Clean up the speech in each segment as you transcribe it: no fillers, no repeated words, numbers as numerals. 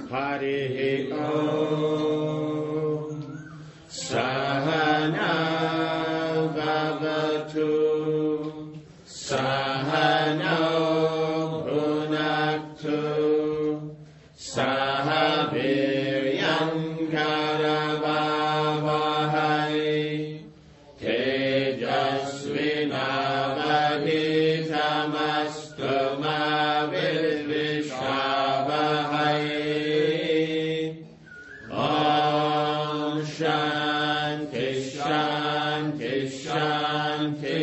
Harihi Om. Sahana Bhavatu. Sahano Bhunaktu. Sahaviryam Karavavahai. Tejasvinavaditamastu ma vidvishavahai. Om Shanti Shanti Shanti.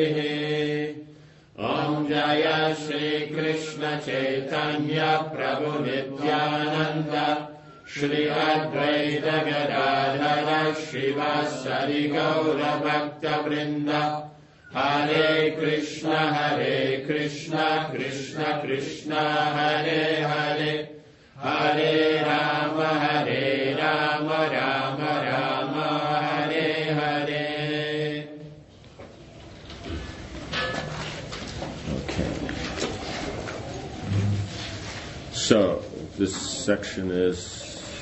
Om Jaya Shri Krishna Chaitanya Prabhu Nityananda Shri Advaita Gadadhara Shivasari Gaura Bhakta Vrinda. Hare Krishna Krishna Krishna Hare Hare. Hare Rama Rama Rama Hare Hare. So, this section is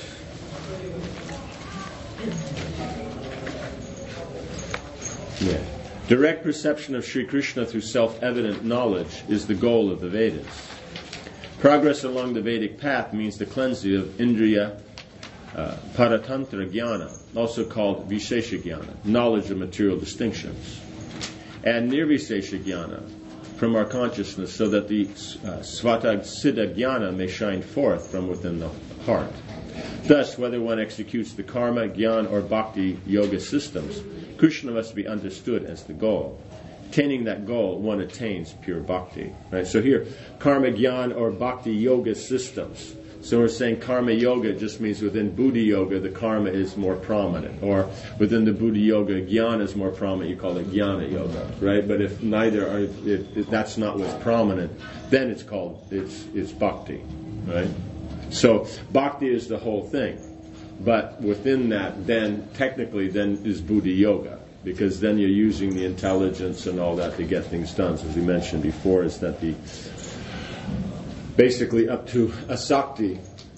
direct perception of Sri Krishna through self-evident knowledge is the goal of the Vedas. Progress along the Vedic path means the cleansing of Indriya Paratantra Jnana, also called Vishesha Jnana, knowledge of material distinctions, and Nirvishesha Jnana, from our consciousness, so that the Svata Siddha Jnana may shine forth from within the heart. Thus, whether one executes the karma, jnana, or bhakti yoga systems, Krishna must be understood as the goal. Attaining that goal, one attains pure bhakti. Right? So here, karma, jnana, or bhakti yoga systems. So we're saying karma yoga just means within Buddha yoga, the karma is more prominent. Or within the Buddha yoga, jnana is more prominent, you call it jnana yoga. Right? But if neither are, if that's not what's prominent, then it's called, it's bhakti. Right? So bhakti is the whole thing. But within that, then, technically, then is Buddha yoga. Because then you're using the intelligence and all that to get things done. So as we mentioned before, is that the basically up to asakti,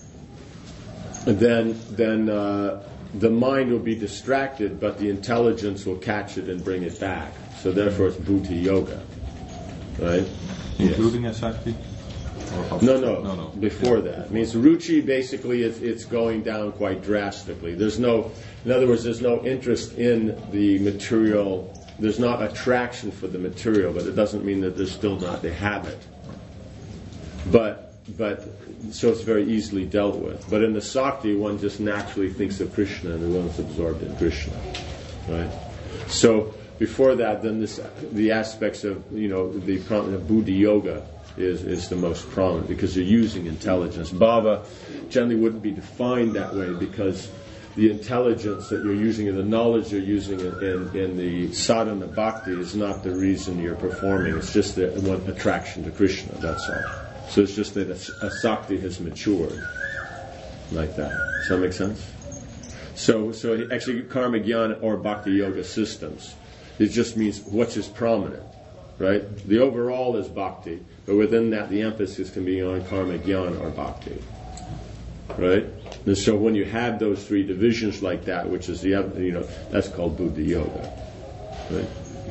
then the mind will be distracted, but the intelligence will catch it and bring it back. So therefore it's Buddha yoga. Right? Including asakti? No. Before that. It means ruchi basically it's going down quite drastically. In other words, there's no interest in the material. There's not attraction for the material, but it doesn't mean that there's still not the habit. But so it's very easily dealt with. But in the sakti, one just naturally thinks of Krishna and one's absorbed in Krishna, right? So before that, then the aspects of the Buddha yoga is the most prominent because you're using intelligence. Bhava generally wouldn't be defined that way because the intelligence that you're using and the knowledge you're using in the sadhana bhakti is not the reason you're performing. It's just the one attraction to Krishna, that's all. So it's just that a sakti has matured like that. Does that make sense? So actually karma, jnana, or bhakti yoga systems, it just means what's is prominent. Right? The overall is bhakti, but within that the emphasis can be on karma, jnana, or bhakti. Right? And so when you have those three divisions like that, which is that's called Buddha yoga. Right?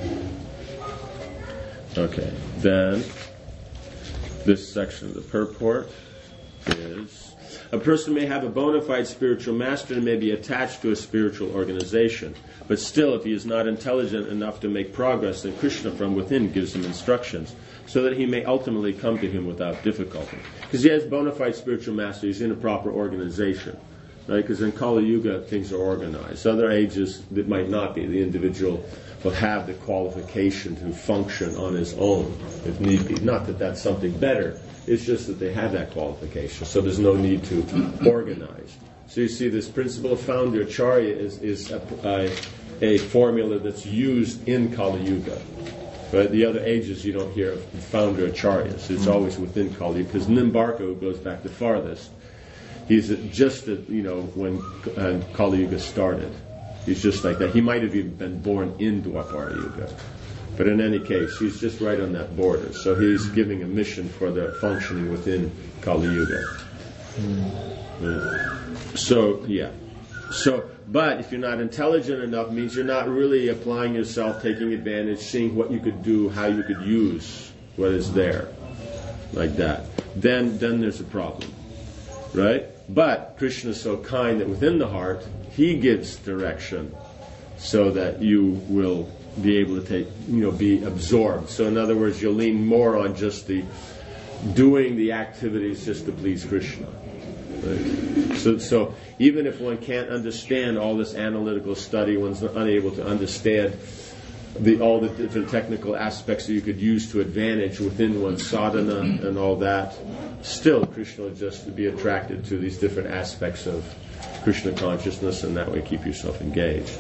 Okay. Then this section of the purport is: a person may have a bona fide spiritual master and may be attached to a spiritual organization. But still, if he is not intelligent enough to make progress, then Krishna from within gives him instructions so that he may ultimately come to him without difficulty. Because he has bona fide spiritual master, he's in a proper organization. Right? Because in Kali Yuga, things are organized. Other ages, it might not be. The individual will have the qualification to function on his own, if need be. Not that that's something better. It's just that they have that qualification. So there's no need to organize. So you see, this principle of founder acharya is a formula that's used in Kali Yuga. Right? The other ages you don't hear of founder acharyas. It's always within Kali Yuga. Because Nimbarka, who goes back the farthest, he's just when Kali Yuga started. He's just like that. He might have even been born in Dwapara Yuga. But in any case, he's just right on that border. So he's giving a mission for the functioning within Kali Yuga. Yeah. But if you're not intelligent enough, it means you're not really applying yourself, taking advantage, seeing what you could do, how you could use what is there, like that. Then there's a problem, right? But Krishna is so kind that within the heart, He gives direction so that you will be able to be absorbed. So in other words, you'll lean more on just doing the activities just to please Krishna. Right? So even if one can't understand all this analytical study, one's unable to understand all the different technical aspects that you could use to advantage within one's sadhana and all that, still Krishna will just be attracted to these different aspects of Krishna consciousness, and that way keep yourself engaged.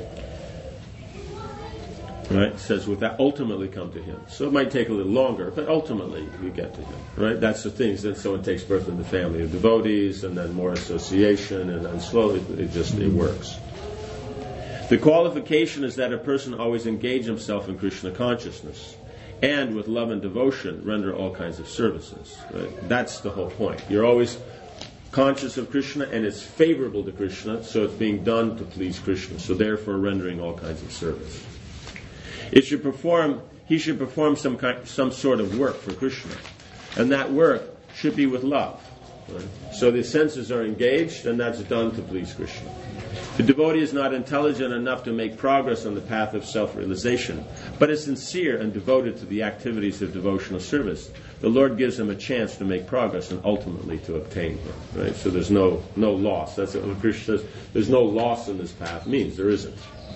Right? It says, with that, ultimately come to Him. So it might take a little longer, but ultimately you get to Him. Right? That's the thing. Then someone takes birth in the family of devotees, and then more association, and then slowly it works. The qualification is that a person always engage himself in Krishna consciousness, and with love and devotion render all kinds of services. Right? That's the whole point. You're always conscious of Krishna, and it's favorable to Krishna, so it's being done to please Krishna. So therefore rendering all kinds of service. He should perform some sort of work for Krishna, and that work should be with love. Right? So the senses are engaged, and that's done to please Krishna. The devotee is not intelligent enough to make progress on the path of self-realization, but is sincere and devoted to the activities of devotional service. The Lord gives him a chance to make progress and ultimately to obtain Him. Right? So there's no loss. That's what Krishna says. There's no loss in this path. Means there isn't.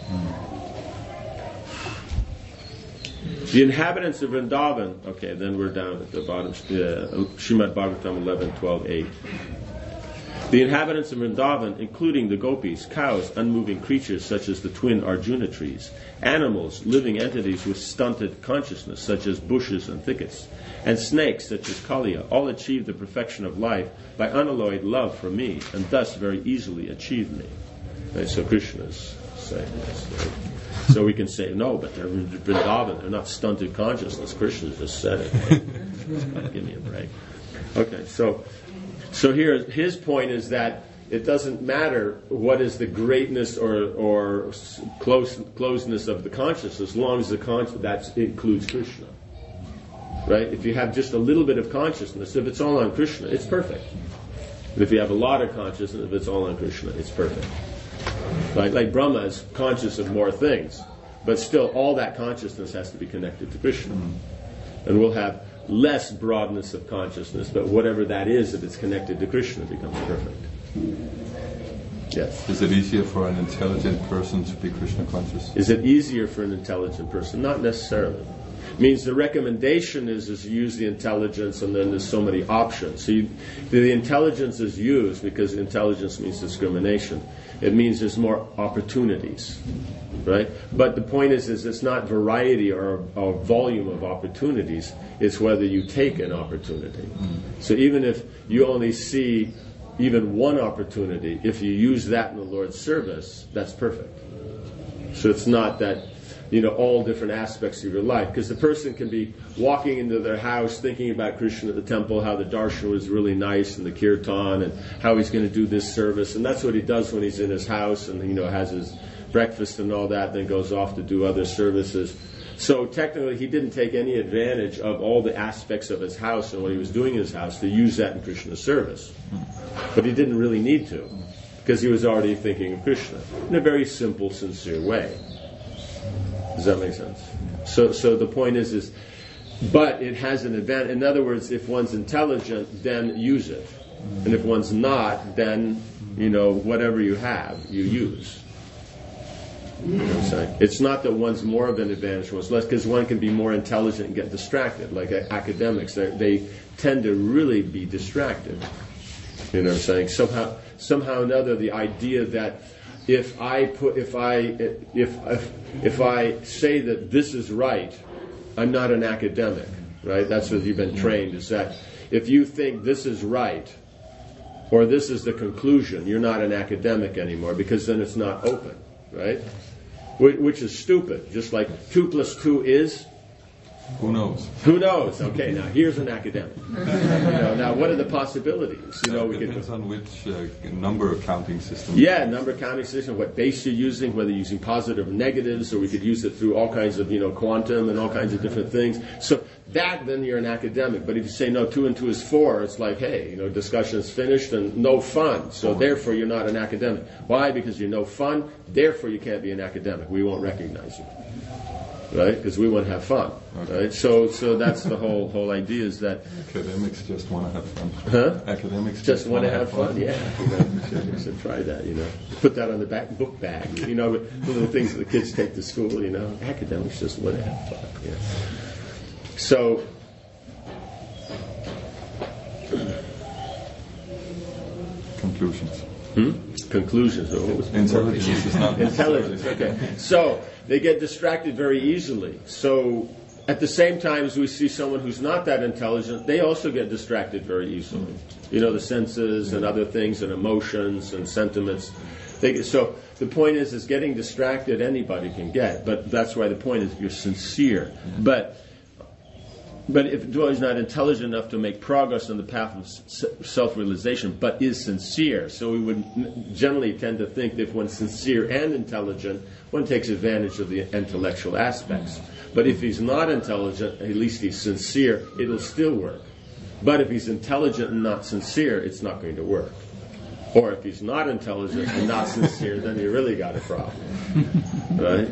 The inhabitants of Vrindavan, okay, then we're down at the bottom, Srimad Bhagavatam 11:12-8. The inhabitants of Vrindavan, including the gopis, cows, unmoving creatures such as the twin Arjuna trees, animals, living entities with stunted consciousness such as bushes and thickets, and snakes such as Kaliya, all achieve the perfection of life by unalloyed love for me, and thus very easily achieve me. Right, so Krishna is saying this. Right? So we can say, no, but they're in Vrindavan, they're not stunted consciousness. Krishna just said it. Right? Give me a break. Okay, so here his point is that it doesn't matter what is the greatness or closeness of the consciousness, as long as that includes Krishna. Right? If you have just a little bit of consciousness, if it's all on Krishna, it's perfect. But if you have a lot of consciousness, if it's all on Krishna, it's perfect. Right? Like Brahma is conscious of more things, but still all that consciousness has to be connected to Krishna. And we'll have less broadness of consciousness, but whatever that is, if it's connected to Krishna, it becomes perfect. Yes? Is it easier for an intelligent person to be Krishna conscious? Is it easier for an intelligent person? Not necessarily. It means the recommendation is use the intelligence, and then there's so many options. So the intelligence is used because intelligence means discrimination. It means there's more opportunities. Right? But the point is it's not variety or volume of opportunities, it's whether you take an opportunity. So even if you only see even one opportunity, if you use that in the Lord's service, that's perfect. So it's not that, all different aspects of your life, because the person can be walking into their house thinking about Krishna at the temple, how the darshan was really nice, and the kirtan, and how he's going to do this service, and that's what he does when he's in his house, and has his breakfast and all that, then goes off to do other services. So technically he didn't take any advantage of all the aspects of his house and what he was doing in his house to use that in Krishna's service. But he didn't really need to, because he was already thinking of Krishna in a very simple, sincere way. Does that make sense? So the point is, but it has an advantage. In other words, if one's intelligent, then use it. And if one's not, then, whatever you have, you use. You know what I'm saying? It's not that one's more of an advantage, one's less, because one can be more intelligent and get distracted. Like academics, they tend to really be distracted. You know what I'm saying? Somehow or another, the idea that if I say that this is right, I'm not an academic, right? That's what you've been trained, is that if you think this is right, or this is the conclusion, you're not an academic anymore, because then it's not open, right? Which is stupid. Just like 2 + 2 is, Who knows? Who knows? Okay, now here's an academic. Now what are the possibilities? It depends on which number counting system. Yeah, number counting system, what base you're using, whether you're using positive or negatives, or we could use it through all kinds of, quantum and all kinds of different things. So then you're an academic. But if you say, no, 2 and 2 is 4, it's like, hey, discussion is finished and no fun. So therefore you're not an academic. Why? Because you're no fun, therefore you can't be an academic. We won't recognize you. Right? Because we want to have fun. Okay. Right? So that's the whole idea is that academics just want to have fun. Huh? Academics just want to have fun. Yeah, you should try that. Put that on the book bag. The little things that the kids take to school. Academics just want to have fun. Yeah. So. Conclusions. Conclusions. Intelligence is not intelligence. Okay. So they get distracted very easily. So at the same time as we see someone who's not that intelligent, they also get distracted very easily. The senses and other things and emotions and sentiments. So the point is getting distracted anybody can get, but that's why the point is you're sincere. But if one is not intelligent enough to make progress on the path of self-realization, but is sincere, so we would generally tend to think that if one's sincere and intelligent, one takes advantage of the intellectual aspects. But if he's not intelligent, at least he's sincere, it'll still work. But if he's intelligent and not sincere, it's not going to work. Or if he's not intelligent and not sincere, then you really got a problem. Right?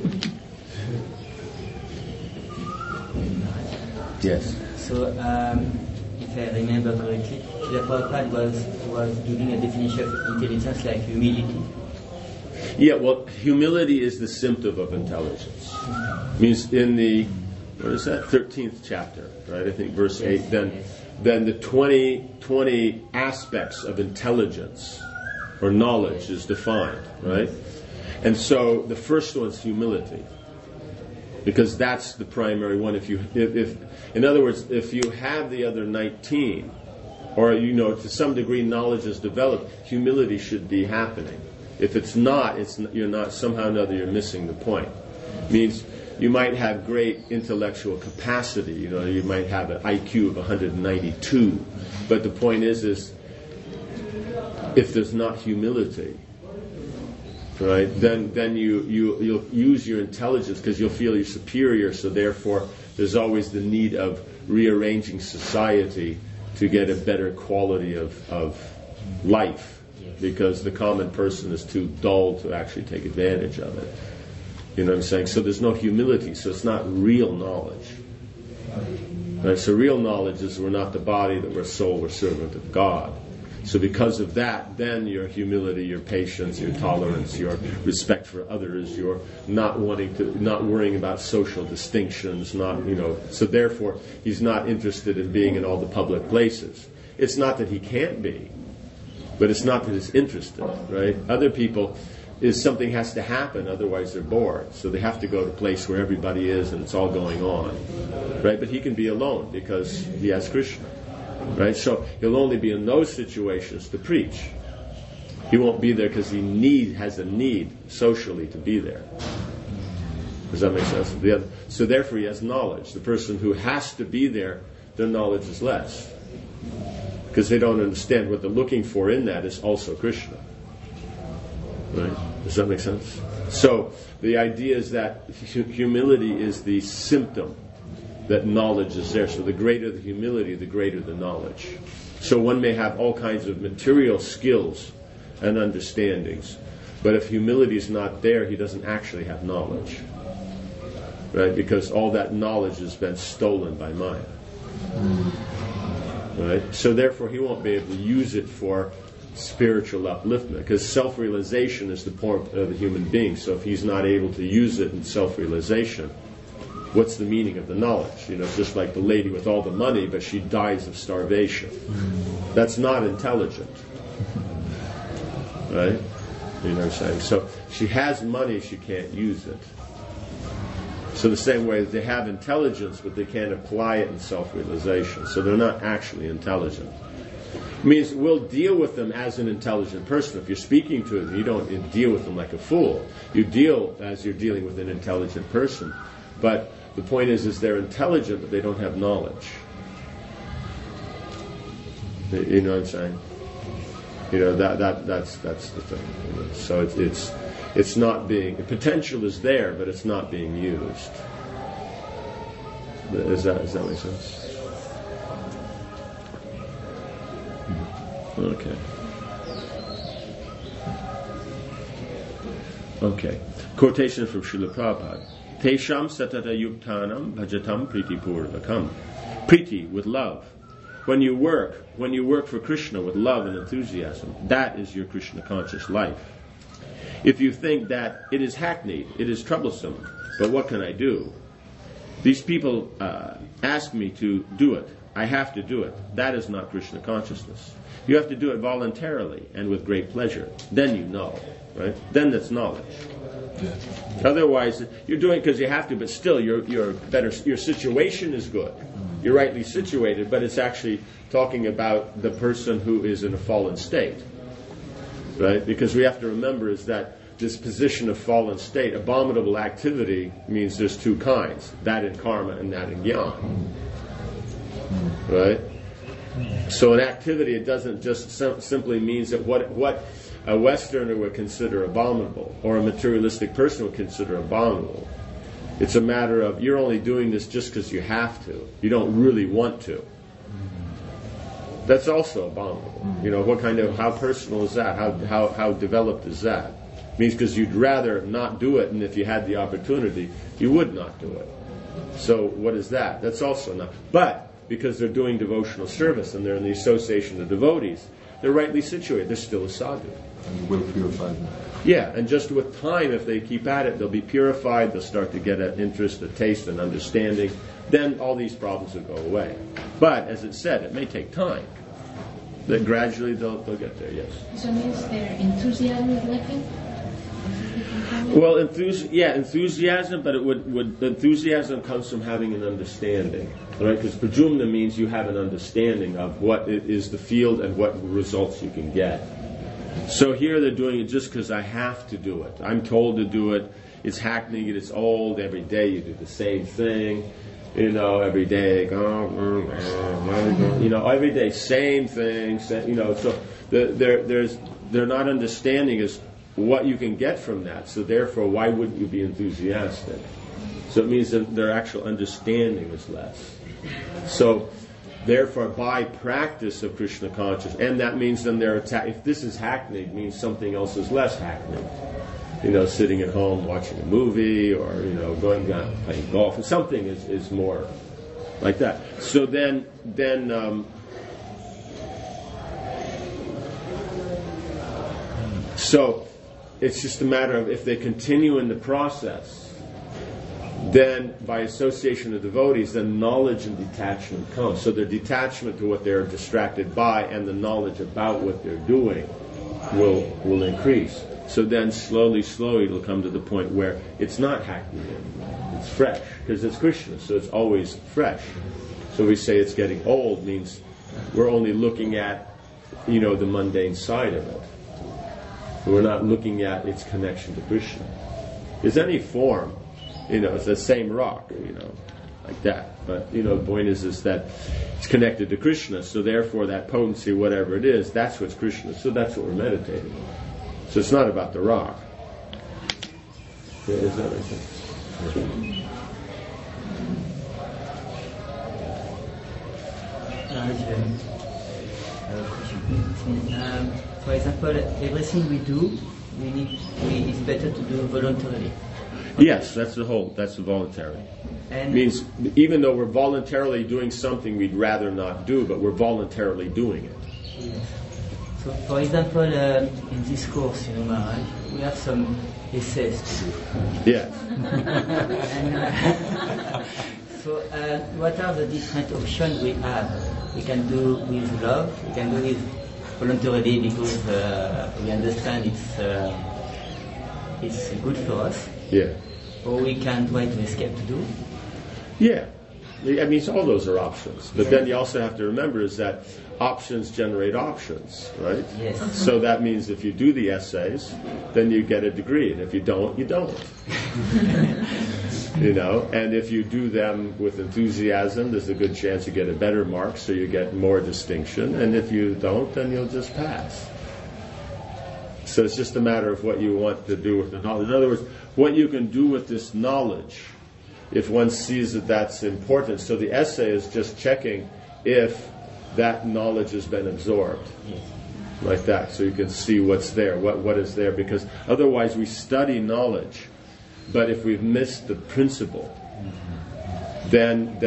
Yes. So, if I remember correctly, the Prabhupada was giving a definition of intelligence like humility. Yeah, well, humility is the symptom of intelligence. It means in the 13th chapter, right? I think verse 8. Then the 20 aspects of intelligence or knowledge is defined, right? And so the first one's humility. Because that's the primary one. If in other words, if you have the other 19, or to some degree knowledge is developed, humility should be happening. If it's not, you're not somehow or another you're missing the point. It means you might have great intellectual capacity. You might have an IQ of 192, but the point is if there's not humility. Right, then you'll use your intelligence because you'll feel you're superior. So therefore, there's always the need of rearranging society to get a better quality of life, because the common person is too dull to actually take advantage of it. You know what I'm saying? So there's no humility. So it's not real knowledge. Right? So real knowledge is we're not the body, that we're soul, we're servant of God. So because of that, then your humility, your patience, your tolerance, your respect for others, your not worrying about social distinctions, so therefore he's not interested in being in all the public places. It's not that he can't be, but it's not that he's interested, right? Other people, something has to happen, otherwise they're bored. So they have to go to a place where everybody is and it's all going on, right? But he can be alone because he has Krishna. Right, so he'll only be in those situations to preach. He won't be there because he has a need socially to be there. Does that make sense? So therefore he has knowledge. The person who has to be there, their knowledge is less. Because they don't understand what they're looking for in that is also Krishna. Right? Does that make sense? So the idea is that humility is the symptom that knowledge is there. So the greater the humility, the greater the knowledge. So one may have all kinds of material skills and understandings, but if humility is not there, he doesn't actually have knowledge. Right? Because all that knowledge has been stolen by Maya. Right? So therefore he won't be able to use it for spiritual upliftment, because self-realization is the point of the human being. So if he's not able to use it in self-realization, what's the meaning of the knowledge? It's just like the lady with all the money, but she dies of starvation. That's not intelligent. Right? You know what I'm saying? So she has money, she can't use it. So the same way they have intelligence, but they can't apply it in self-realization. So they're not actually intelligent. It means we'll deal with them as an intelligent person. If you're speaking to them, you don't deal with them like a fool. You deal as you're dealing with an intelligent person. But The point is they're intelligent, but they don't have knowledge. You know what I'm saying? You know, that's the thing. You know? So it's not being, the potential is there, but it's not being used. Does that make sense? Okay. Quotation from Srila Prabhupada. Tesham satata yuktanam bhajatam priti purvakam. Priti, with love. When you work for Krishna with love and enthusiasm, that is your Krishna conscious life. If you think that it is hackneyed, it is troublesome, but what can I do? These people ask me to do it. I have to do it. That is not Krishna consciousness. You have to do it voluntarily and with great pleasure. Then you know, right? Then that's knowledge. Otherwise, you're doing it because you have to, but still, you're better. Your situation is good. You're rightly situated, but it's actually talking about the person who is in a fallen state, right? Because we have to remember is that this position of fallen state, abominable activity, means there's two kinds: that in karma and that in jnana, right? So an activity, it doesn't just simply means that what a Westerner would consider abominable, or a materialistic person would consider abominable. It's a matter of you're only doing this just because you have to. You don't really want to. That's also abominable. You know, how personal is that? How developed is that? It means because you'd rather not do it, and if you had the opportunity, you would not do it. So what is that? That's also not. But because they're doing devotional service and they're in the association of devotees, they're rightly situated. They're still a sadhu. And you will purify them. Yeah, and just with time, if they keep at it, they'll be purified, they'll start to get an interest, a taste, an understanding. Then all these problems will go away. But, as it said, it may take time. But gradually they'll get there, yes. So it means their enthusiasm is lacking? Well, enthusiasm, but enthusiasm comes from having an understanding, right? Because prajumna means you have an understanding of what it is the field and what results you can get. So here they're doing it just because I have to do it. I'm told to do it. It's hackneyed. It's old. Every day you do the same thing. You know, every day, every day, same thing. So they're not understanding is what you can get from that. So therefore, why wouldn't you be enthusiastic? So it means that their actual understanding is less. So therefore, by practice of Krishna consciousness, and that means then if this is hackneyed, means something else is less hackneyed. You know, sitting at home watching a movie, or going down playing golf, and something is more like that. So then so it's just a matter of if they continue in the process. Then, by association of devotees, then knowledge and detachment comes. So their detachment to what they're distracted by and the knowledge about what they're doing will increase. So then, slowly, it'll come to the point where it's not hackneyed in. It's fresh, because it's Krishna, so it's always fresh. So we say it's getting old means we're only looking at, the mundane side of it. We're not looking at its connection to Krishna. Because any form, it's the same rock, like that. But, the point is that it's connected to Krishna, so therefore that potency, whatever it is, that's what's Krishna. So that's what we're meditating on. So it's not about the rock. Is that right? For example, everything we do, it's better to do voluntarily. Yes, that's the voluntary. And means even though we're voluntarily doing something we'd rather not do, but we're voluntarily doing it. Yes. So, for example, in this course, Maharaj, we have some essays to do. Yes. So, what are the different options we have? We can do with love, we can do with voluntarily because we understand it's good for us. Yeah. Or we can try to escape to do. Yeah. I mean, all those are options. But then you also have to remember is that options generate options, right? Yes. So that means if you do the essays, then you get a degree. And if you don't, you don't. You know, and if you do them with enthusiasm, there's a good chance you get a better mark, so you get more distinction. And if you don't, then you'll just pass. So it's just a matter of what you want to do with the knowledge. In other words, what you can do with this knowledge, if one sees that that's important. So the essay is just checking if that knowledge has been absorbed. Yes. Like that, so you can see what's there, what is there. Because otherwise we study knowledge, but if we've missed the principle, then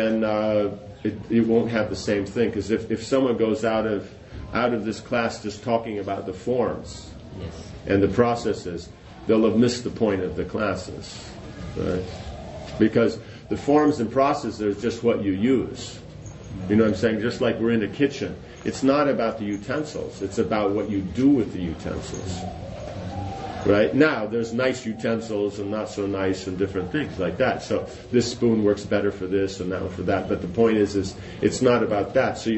it won't have the same thing. Because if someone goes out of this class just talking about the forms, Yes. and the processes, they'll have missed the point of the classes, right? Because the forms and processes are just what you use. You know what I'm saying? Just like we're in a kitchen, it's not about the utensils, it's about what you do with the utensils. Right? Now, there's nice utensils and not so nice and different things like that. So this spoon works better for this and that one for that. But the point is it's not about that. So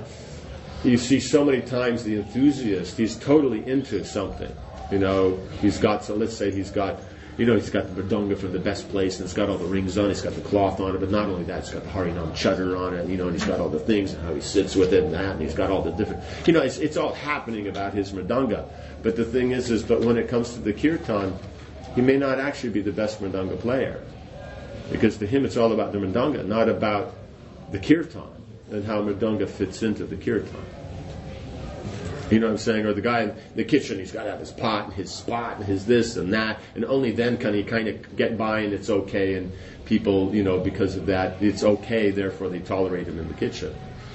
you see so many times the enthusiast, he's totally into something. You know, let's say he's got the mridanga from the best place, and it's got all the rings on it, it's got the cloth on it, but not only that, it's got the Harinam Chatter on it, and he's got all the things, and how he sits with it, and that, and he's got all the different, it's all happening about his mridanga. But the thing is but when it comes to the kirtan, he may not actually be the best mridanga player. Because to him it's all about the mridanga, not about the kirtan, and how mridanga fits into the kirtan. You know what I'm saying? Or the guy in the kitchen, he's got to have his pot and his spot and his this and that, and only then can he kind of get by and it's okay, and people, because of that, it's okay, therefore they tolerate him in the kitchen.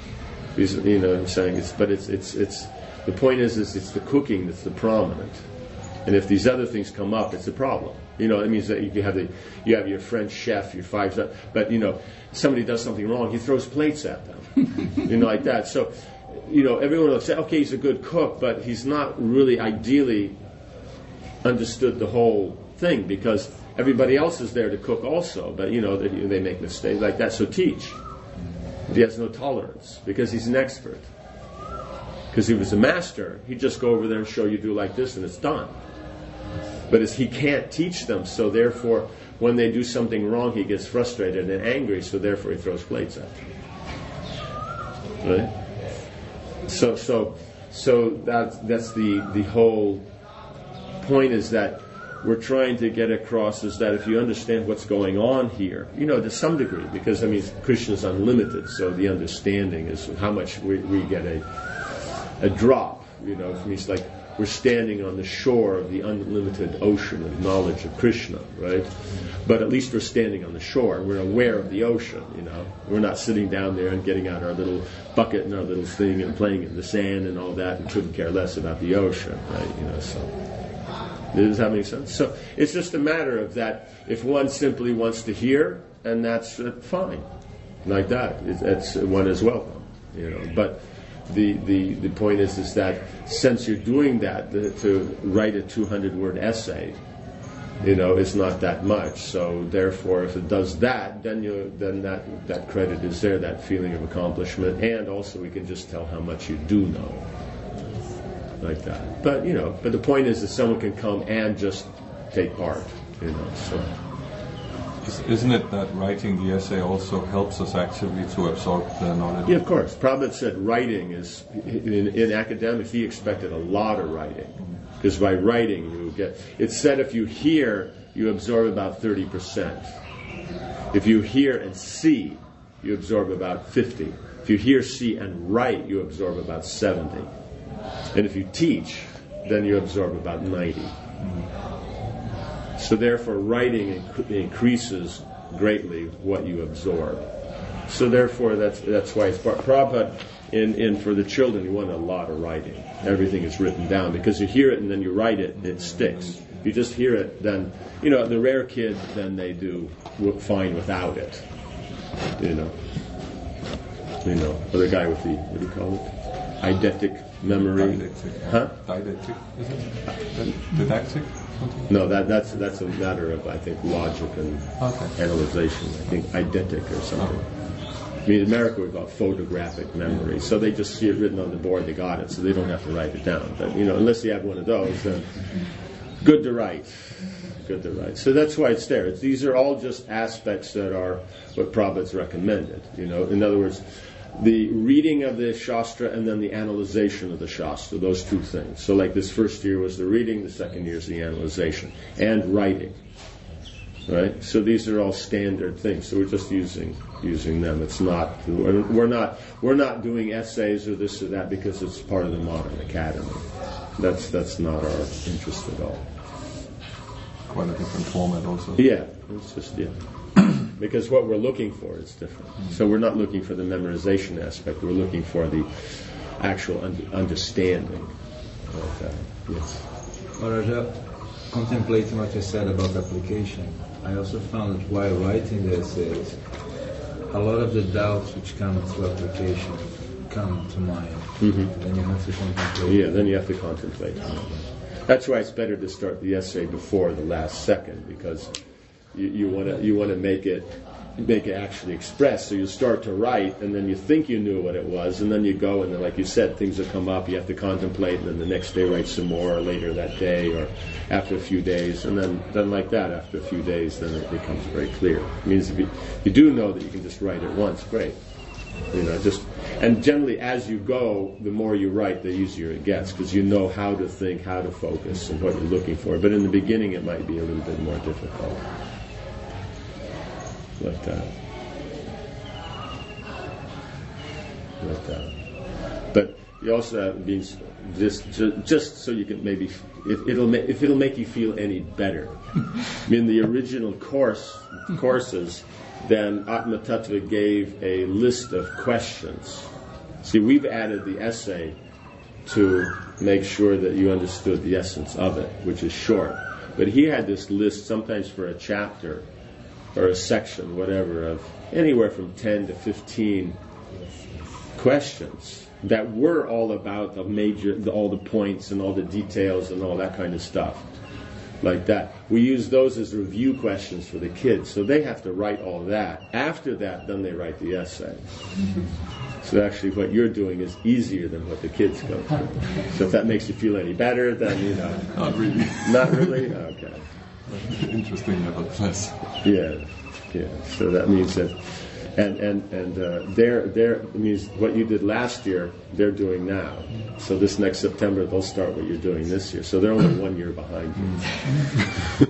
You know what I'm saying? It's the point is it's the cooking that's the prominent. And if these other things come up, it's a problem. It means that you have your French chef, your five-star, but somebody does something wrong, he throws plates at them. Like that. So everyone will say, okay, he's a good cook, but he's not really ideally understood the whole thing, because everybody else is there to cook also, but they make mistakes like that. So teach. He has no tolerance because he's an expert. Because he was a master, he'd just go over there and show you do like this and it's done. But he can't teach them, so therefore when they do something wrong he gets frustrated and angry, so therefore he throws plates at them. Right? So that's the whole point, is that we're trying to get across is that if you understand what's going on here, to some degree, because Krishna is unlimited, so the understanding is how much we get a drop. It means like we're standing on the shore of the unlimited ocean of knowledge of Krishna, right? But at least we're standing on the shore. We're aware of the ocean, We're not sitting down there and getting out our little bucket and our little thing and playing in the sand and all that and couldn't care less about the ocean, right? So does that make sense? So it's just a matter of that. If one simply wants to hear, and that's fine, like that. It's one is welcome, But the point is that since you're doing that, to write a 200-word essay, it's not that much. So therefore, if it does that, then that credit is there, that feeling of accomplishment, and also we can just tell how much you do know, like that. But but the point is that someone can come and just take part, So. Isn't it that writing the essay also helps us actually to absorb the knowledge? Yeah, of course. Prabhupada said writing is, in academics, he expected a lot of writing. Because by writing, you get, it's said if you hear, you absorb about 30%. If you hear and see, you absorb about 50. If you hear, see, and write, you absorb about 70. And if you teach, then you absorb about 90. So therefore, writing increases greatly what you absorb. So therefore, that's why it's Prabhupada for the children, you want a lot of writing. Everything is written down, because you hear it and then you write it, it sticks. If you just hear it, then the rare kid, then they do fine without it. Or the guy with the, what do you call it? Eidetic memory. Didactic. Huh? Didactic, isn't it? Didactic? No, that's a matter of, I think, logic and analyzation. I think eidetic or something. In America we call it photographic memory. So they just see it written on the board, they got it, so they don't have to write it down. But unless you have one of those, then good to write. good to write. So that's why it's there. These are all just aspects that are what Prabhupada's recommended. In other words, the reading of the Shastra and then the analyzation of the Shastra, those two things. So like this first year was the reading, the second year is the analyzation, and writing. Right? So these are all standard things. So we're just using them. It's not we're not doing essays or this or that because it's part of the Modern Academy. That's not our interest at all. Quite a different format also. Yeah, it's just because what we're looking for is different. So we're not looking for the memorization aspect. We're looking for the actual understanding of that. Yes. Maharaja, contemplating what you said about application, I also found that while writing the essays, a lot of the doubts which come through application come to mind. Mm-hmm. Then you have to contemplate. Yeah, then you have to contemplate. That's why it's better to start the essay before the last second, because you want to make it actually express. So you start to write, and then you think you knew what it was, and then you go, and then, like you said, things will come up. You have to contemplate, and then the next day write some more, or later that day, or after a few days, and then like that. After a few days, then it becomes very clear. It means if you do know that you can just write it once, great. And generally, as you go, the more you write, the easier it gets, because you know how to think, how to focus, and what you're looking for. But in the beginning, it might be a little bit more difficult. Like that. But you also means just so you can maybe if it'll make you feel any better. I mean, the original courses. Then Atma Tattva gave a list of questions. See, we've added the essay to make sure that you understood the essence of it, which is short. But he had this list, sometimes for a chapter or a section, whatever, of anywhere from 10 to 15 questions that were all about all the points and all the details and all that kind of stuff. Like that. We use those as review questions for the kids, so they have to write all that. After that, then they write the essay. So actually what you're doing is easier than what the kids go through. So if that makes you feel any better, then Not really. Not really? Okay. Interesting nevertheless. Yeah. So that means that it means what you did last year, they're doing now. So this next September, they'll start what you're doing this year. So they're only 1 year behind you.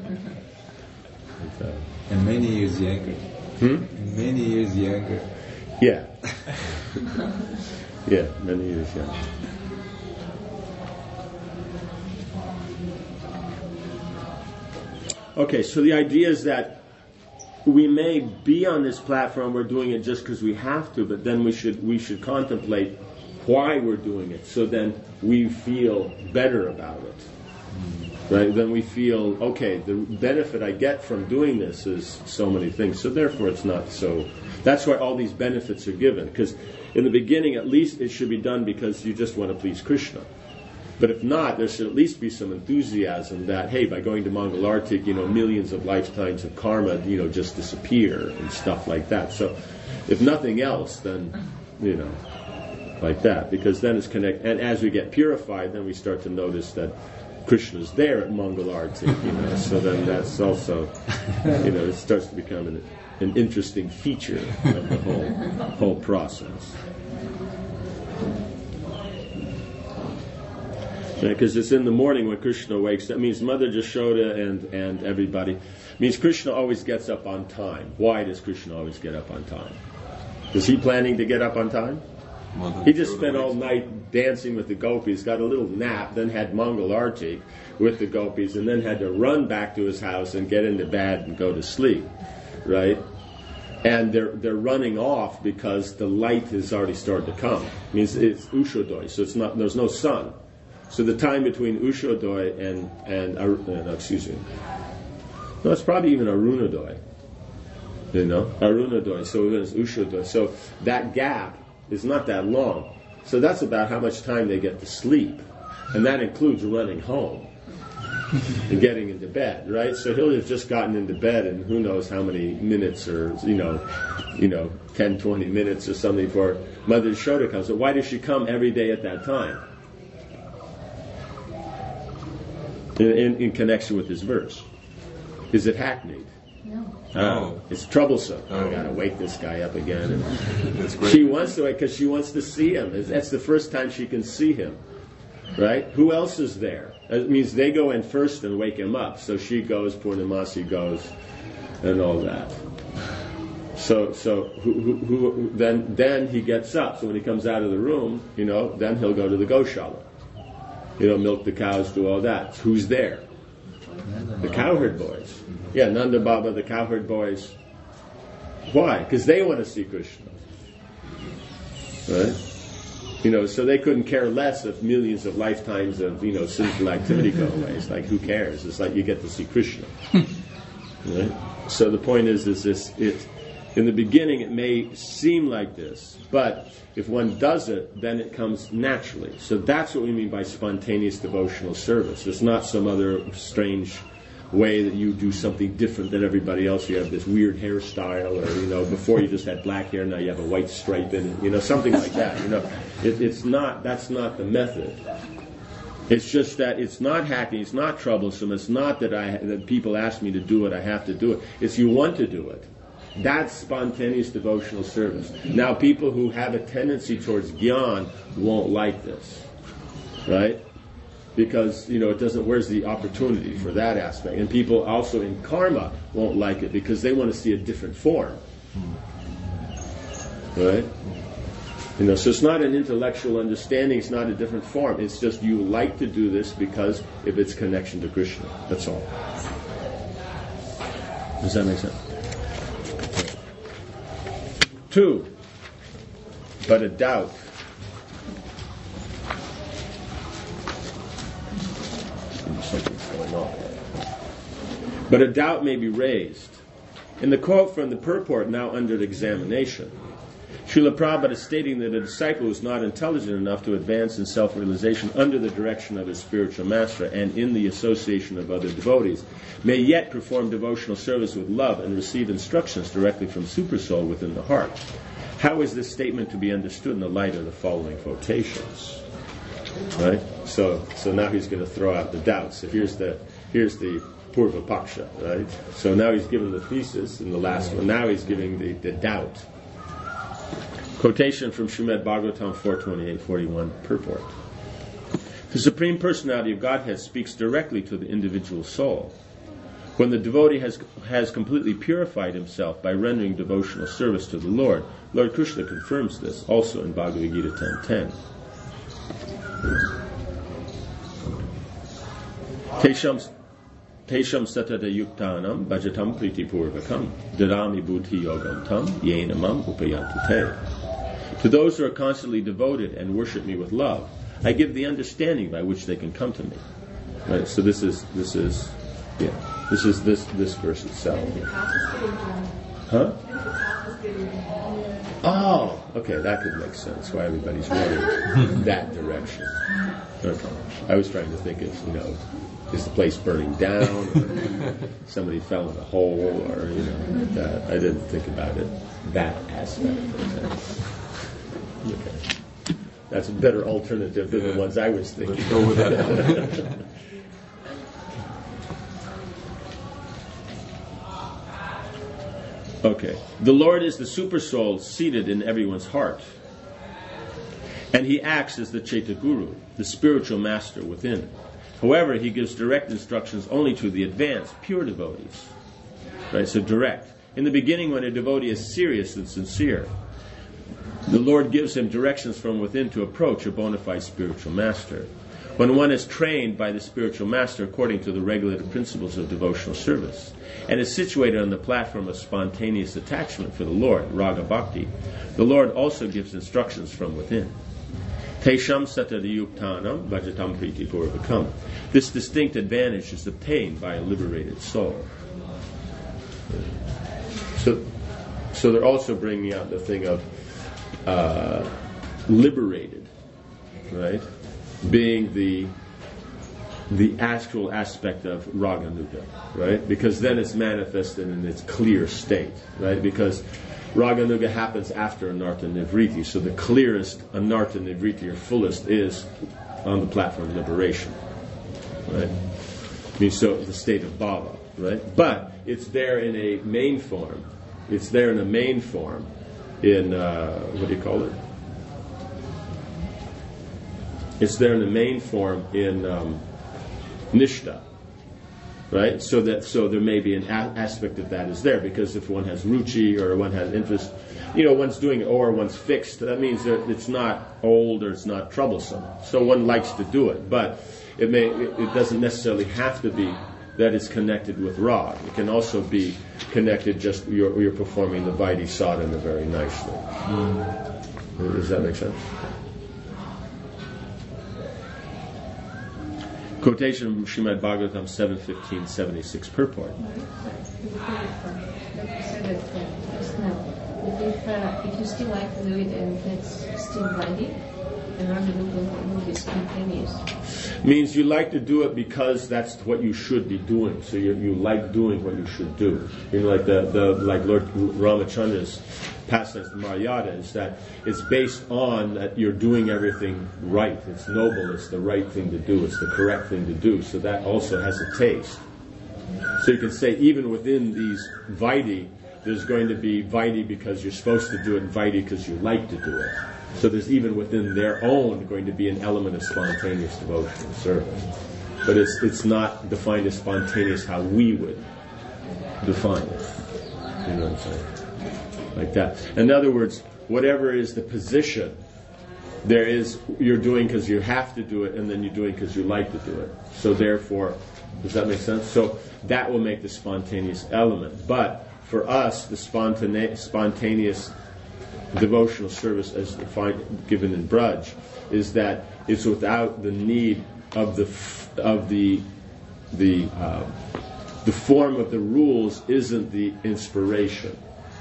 And many years younger. Many years younger. Yeah. Yeah, many years younger. Okay, so the idea is that we may be on this platform, we're doing it just because we have to, but then we should contemplate why we're doing it, so then we feel better about it. Right? Then we feel, okay, the benefit I get from doing this is so many things, so therefore it's not so. That's why all these benefits are given, because in the beginning at least it should be done because you just want to please Krishna. But if not, there should at least be some enthusiasm that, hey, by going to Mangalartik, millions of lifetimes of karma, just disappear and stuff like that. So, if nothing else, then, like that. Because then it's connected. And as we get purified, then we start to notice that Krishna's there at Mangalartik, So then that's also, it starts to become an interesting feature of the whole process. Because it's in the morning when Krishna wakes. That means Mother Jashoda and everybody. It means Krishna always gets up on time. Why does Krishna always get up on time? Is he planning to get up on time? He just spent all night dancing with the gopis, got a little nap, then had Mangal Arti with the gopis, and then had to run back to his house and get into bed and go to sleep. Right? And they're running off because the light has already started to come. It means it's Ushodoi, so there's no sun. So the time between Ushodoi no, it's probably even Arunodoi. Arunodoi. So it's Ushodoi. So that gap is not that long. So that's about how much time they get to sleep, and that includes running home and getting into bed, right? So he'll have just gotten into bed, and who knows how many minutes, or 10, 20 minutes or something before Mother Yashoda comes. So why does she come every day at that time? In connection with this verse. Is it hackneyed? No. It's troublesome. Oh. I gotta wake this guy up again. And That's great. she wants to wake because she wants to see him. That's the first time she can see him, right? Who else is there? It means they go in first and wake him up. So she goes, Purnamasi goes, and all that. So then he gets up. So when he comes out of the room, then he'll go to the Goshala. Milk the cows, do all that. Who's there? The cowherd boys. Yeah, Nanda Baba, the cowherd boys. Why? Because they want to see Krishna. Right? So they couldn't care less if millions of lifetimes of, sinful activity go away. It's like, who cares? It's like you get to see Krishna. Right? So the point is this, in the beginning it may seem like this, but if one does it, then it comes naturally. So that's what we mean by spontaneous devotional service. It's not some other strange way that you do something different than everybody else. You have this weird hairstyle, or before you just had black hair, now you have a white stripe in it, something like that. It's not. That's not the method. It's just that it's not hacking, it's not troublesome. It's not that people ask me to do it, I have to do it. It's you want to do it. That's spontaneous devotional service. Now, people who have a tendency towards gyan won't like this, right? Because, it doesn't, where's the opportunity for that aspect? And people also in karma won't like it because they want to see a different form. Right? So it's not an intellectual understanding, it's not a different form. It's just you like to do this because of its connection to Krishna. That's all. Does that make sense? 2. But a doubt. Something's going on. But a doubt may be raised. In the quote from the purport now under examination, Srila Prabhupada is stating that a disciple who is not intelligent enough to advance in self-realization under the direction of his spiritual master and in the association of other devotees may yet perform devotional service with love and receive instructions directly from Supersoul within the heart. How is this statement to be understood in the light of the following quotations? Right? So now he's going to throw out the doubts. So here's the Purva Paksha, right? So now he's given the thesis in the last one. Now he's giving the doubt. Quotation from Srimad Bhagavatam 4:28-41 purport. The Supreme Personality of Godhead speaks directly to the individual soul. When the devotee has completely purified himself by rendering devotional service to the Lord Krishna confirms this also in Bhagavad Gita 10:10. Tesham satata yuktanam bhajatam priti purvakam dadami buddhi yogam tam yenamam upayantu te. To those who are constantly devoted and worship me with love, I give the understanding by which they can come to me. Right? So this is this verse itself. Huh? Oh, okay, that could make sense. Why everybody's running that direction. Okay. I was trying to think of, is the place burning down? Or somebody fell in a hole, or that. I didn't think about it that aspect. Okay, that's a better alternative than the ones I was thinking. Let's go with that. Okay, the Lord is the super soul seated in everyone's heart, and He acts as the Chaitaguru, the spiritual master within. However, He gives direct instructions only to the advanced, pure devotees. Right, so direct. In the beginning, when a devotee is serious and sincere, the Lord gives him directions from within to approach a bona fide spiritual master. When one is trained by the spiritual master according to the regulated principles of devotional service, and is situated on the platform of spontaneous attachment for the Lord, Raga Bhakti, the Lord also gives instructions from within. Tesham satadayuktanam bhajatam priti purvakam. This distinct advantage is obtained by a liberated soul. So they're also bringing out the thing of liberated, right? Being the actual aspect of Raganuga, right? Because then it's manifested in its clear state, right? Because Raganuga happens after Anartha Nivriti, so the clearest Anartha Nivriti, or fullest, is on the platform of liberation, right? means so the state of bhava, right? But it's there in a main form. It's there in a main form in, what do you call it? It's there in the main form in nishta, right? So there may be an aspect of that is there, because if one has ruchi or one has interest, one's doing it or one's fixed, that means that it's not old or it's not troublesome. So one likes to do it, but it doesn't necessarily have to be that it's connected with rag. It can also be connected just you're performing the vaidhi sadhana very nicely. Does that make sense? Quotation from Srimad Bhagavatam 7:15-76 purport. If you still like to do it and that's still vaidhi, then Raga will be spontaneous. Means you like to do it because that's what you should be doing. So you like doing what you should do. Like like Lord Ramachandra's pastimes, the Maryada, is that it's based on that you're doing everything right. It's noble. It's the right thing to do. It's the correct thing to do. So that also has a taste. So you can say even within these vaidhi, there's going to be vaidhi because you're supposed to do it, and vaidhi because you like to do it. So there's even within their own going to be an element of spontaneous devotion and service. But it's not defined as spontaneous how we would define it. You know what I'm saying? Like that. In other words, whatever is the position, you're doing because you have to do it, and then you're doing because you like to do it. So therefore, does that make sense? So that will make the spontaneous element. But for us, the spontaneous devotional service, as defined, given in Braj, is that it's without the need of the form of the rules isn't the inspiration.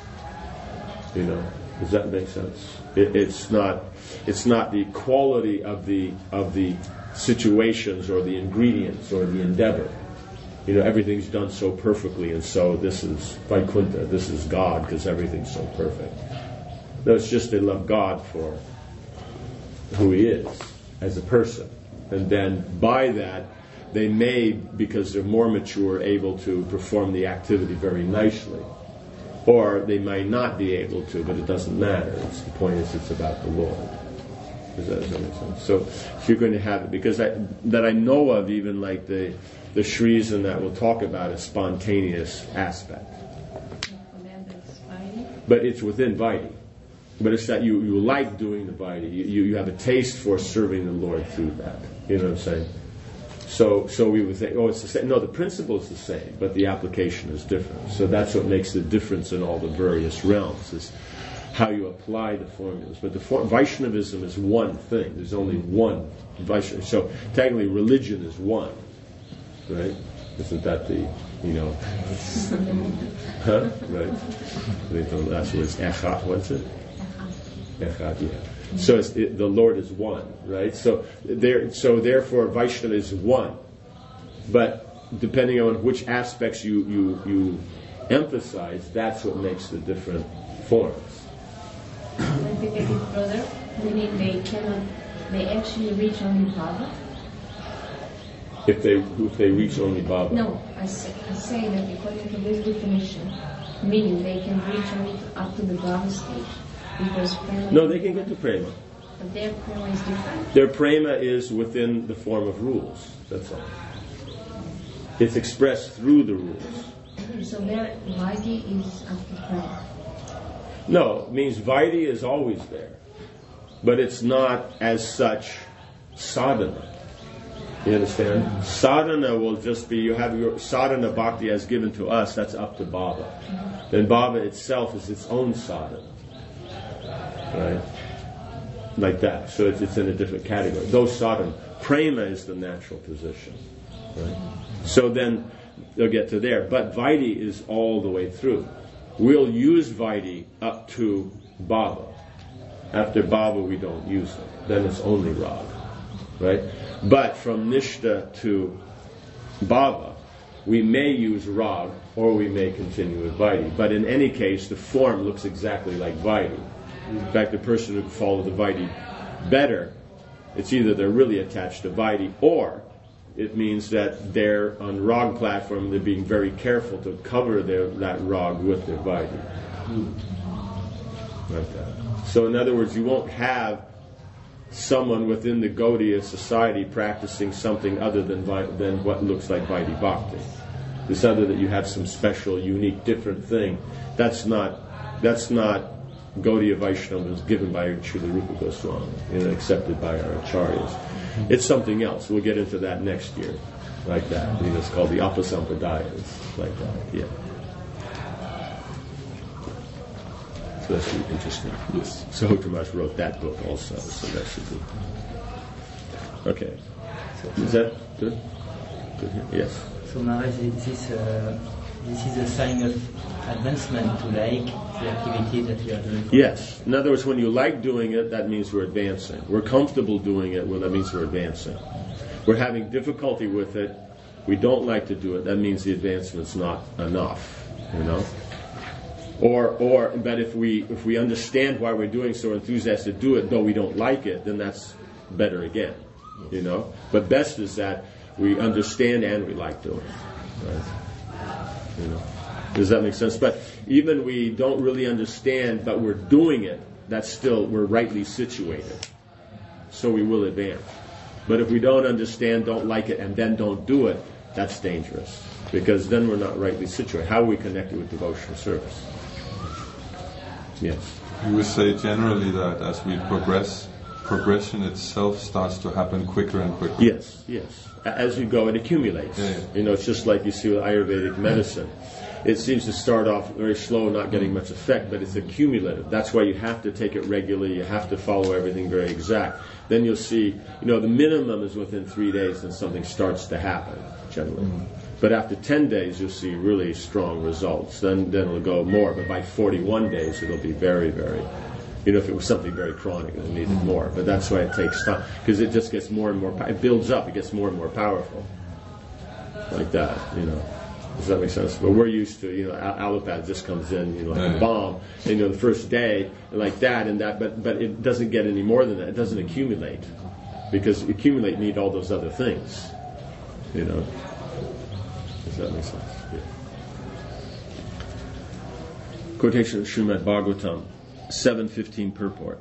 Does that make sense? It's not the quality of the situations or the ingredients or the endeavor. Everything's done so perfectly, and so this is Vaikuntha, this is God, because everything's so perfect. No, it's just they love God for who He is as a person. And then by that, they may, because they're more mature, able to perform the activity very nicely. Or they might not be able to, but it doesn't matter. The point is it's about the Lord. Does that make sense? So if you're going to have it, because I know of, even like the Shris and that will talk about a spontaneous aspect. But it's within vaidhi. But it's that you like doing the vaidhi. You have a taste for serving the Lord through that. You know what I'm saying? So we would think, it's the same. No, the principle is the same, but the application is different. So that's what makes the difference in all the various realms, is how you apply the formulas. But Vaishnavism is one thing. There's only one Vaishnavism. So technically religion is one. Right? Isn't that huh? Right? I think the last word is echad. What's it? Echad, yeah. So the Lord is one, right? So therefore Vaishnava is one. But depending on which aspects you emphasize, that's what makes the different forms. When they take it further, meaning they actually reach only Bhava? If they reach only Bhava. No, I say that according to this definition, meaning they can reach only up to the Bhava stage. Because prema, no, they can get to prema. But their prema is different? Their prema is within the form of rules. That's all. It's expressed through the rules. So their vaidhi is after prema? No, it means vaidhi is always there. But it's not as such sadhana. You understand? Sadhana will just be, you have your sadhana bhakti as given to us, that's up to bhava. Mm-hmm. Then bhava itself is its own sadhana. Right? Like that. So it's in a different category. Those sadhana. Prema is the natural position. Right? So then they'll get to there. But vaidhi is all the way through. We'll use vaidhi up to bhava. After bhava we don't use it. Then it's only rag. Right? But from nishta to bhava, we may use rag or we may continue with vaidhi. But in any case, the form looks exactly like vaidhi. In fact, the person who can follow the vaidhi better, it's either they're really attached to vaidhi or it means that they're on Rag platform, they're being very careful to cover that Rag with their Vaidhi. Like that. So in other words, you won't have someone within the Gaudiya society practicing something other than what looks like Vaidhi Bhakti. This other that you have some special, unique, different thing. That's not Gaudiya Vaishnava given by Srila Rupa Goswami, accepted by our acharyas. It's something else. We'll get into that next year, like that. It's called the Apasampadayas, like that. Yeah. So that's really interesting. Yes. Sahotamash wrote that book also, so that should be. Okay. Is that good? Good here? Yes. So Maharaj, this is a sign of advancement to like the activity that we are doing. Yes. In other words, when you like doing it, that means we're advancing. We're comfortable doing it, well, that means we're advancing. We're having difficulty with it, we don't like to do it, that means the advancement's not enough, But if we understand why we're doing so, enthusiastic to do it, though we don't like it, then that's better again, But best is that we understand and we like doing it, right? Does that make sense? But even we don't really understand, but we're doing it, that's still, we're rightly situated. So we will advance. But if we don't understand, don't like it, and then don't do it, that's dangerous. Because then we're not rightly situated. How are we connected with devotional service? Yes. You would say generally that as we progress, progression itself starts to happen quicker and quicker. Yes. As you go, it accumulates. Yeah. It's just like you see with Ayurvedic medicine. It seems to start off very slow, not getting much effect, but it's accumulative. That's why you have to take it regularly. You have to follow everything very exact. Then you'll see, the minimum is within 3 days, and something starts to happen, generally. But after 10 days, you'll see really strong results. Then it'll go more. But by 41 days, it'll be very, very, if it was something very chronic, it'll need more. But that's why it takes time, because it just gets more and more, it builds up, it gets more and more powerful. Like that, Does that make sense? But we're used to, allopathy just comes in, like a bomb, and, the first day, like that and that, but it doesn't get any more than that. It doesn't accumulate, because accumulate need all those other things, Does that make sense? Yeah. Quotation of Srimad Bhagavatam, 7:15 purport,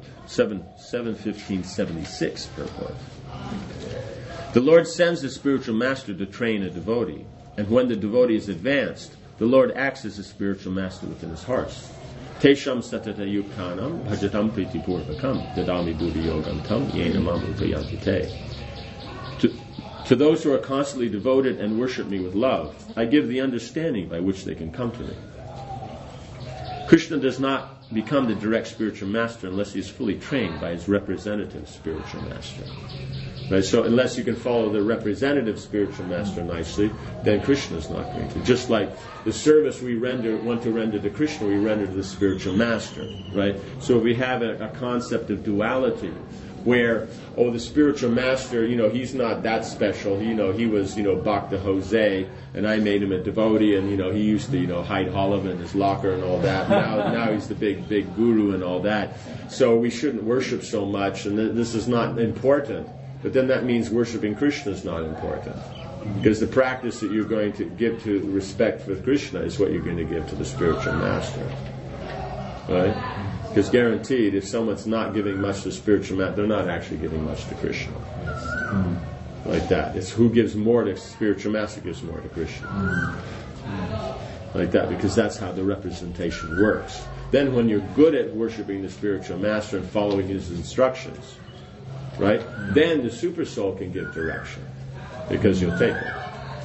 7:15:76 purport. The Lord sends the spiritual master to train a devotee. And when the devotee is advanced, the Lord acts as a spiritual master within his hearts. Tesham satata yuktanam bhajatam pritipurvakam dadami buddhi yogam tam yena mam upayanti te. To those who are constantly devoted and worship me with love, I give the understanding by which they can come to me. Krishna does not become the direct spiritual master unless he is fully trained by his representative spiritual master. Right? So unless you can follow the representative spiritual master nicely, then Krishna is not going to. Just like the service we want to render to Krishna, we render to the spiritual master. Right? So we have a concept of duality, where, the spiritual master, he's not that special. He was, Bhakta Jose, and I made him a devotee, and, he used to, hide Halava in his locker and all that. Now he's the big guru and all that. So we shouldn't worship so much, and this is not important. But then that means worshiping Krishna is not important. Because the practice that you're going to give to respect for Krishna is what you're going to give to the spiritual master. Right? Because guaranteed, if someone's not giving much to spiritual master, they're not actually giving much to Krishna. Like that. It's who gives more to spiritual master gives more to Krishna. Like that, because that's how the representation works. Then when you're good at worshiping the spiritual master and following his instructions, right, then the super soul can give direction, because you'll take it.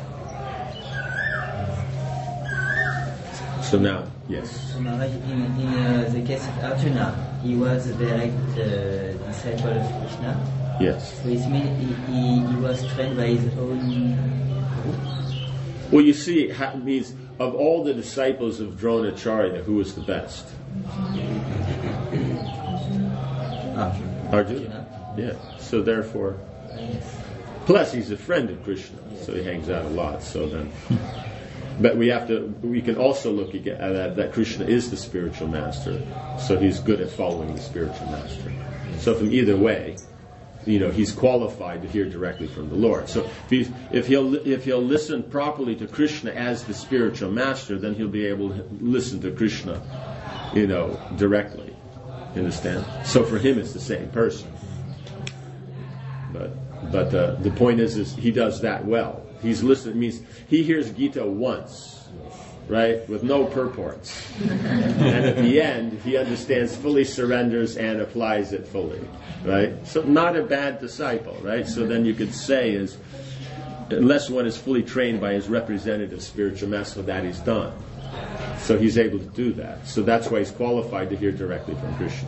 So now, yes. So Maharaj, in the case of Arjuna, he was a direct disciple of Krishna. Yes. So it means he was trained by his own group. Well, you see, it means of all the disciples of Dronacharya, who was the best? Arjuna. Yeah. So therefore, plus he's a friend of Krishna, so he hangs out a lot. So then. But we can also look at that Krishna is the spiritual master, so he's good at following the spiritual master. So from either way, he's qualified to hear directly from the Lord. So if he'll listen properly to Krishna as the spiritual master, then he'll be able to listen to Krishna, directly. You understand? So for him, it's the same person. But the point is he does that well. He's listening. Means he hears Gita once, right, with no purports, and at the end he understands, fully surrenders, and applies it fully, right? So not a bad disciple, right? So then you could say is, unless one is fully trained by his representative spiritual master, that he's done. So he's able to do that. So that's why he's qualified to hear directly from Krishna.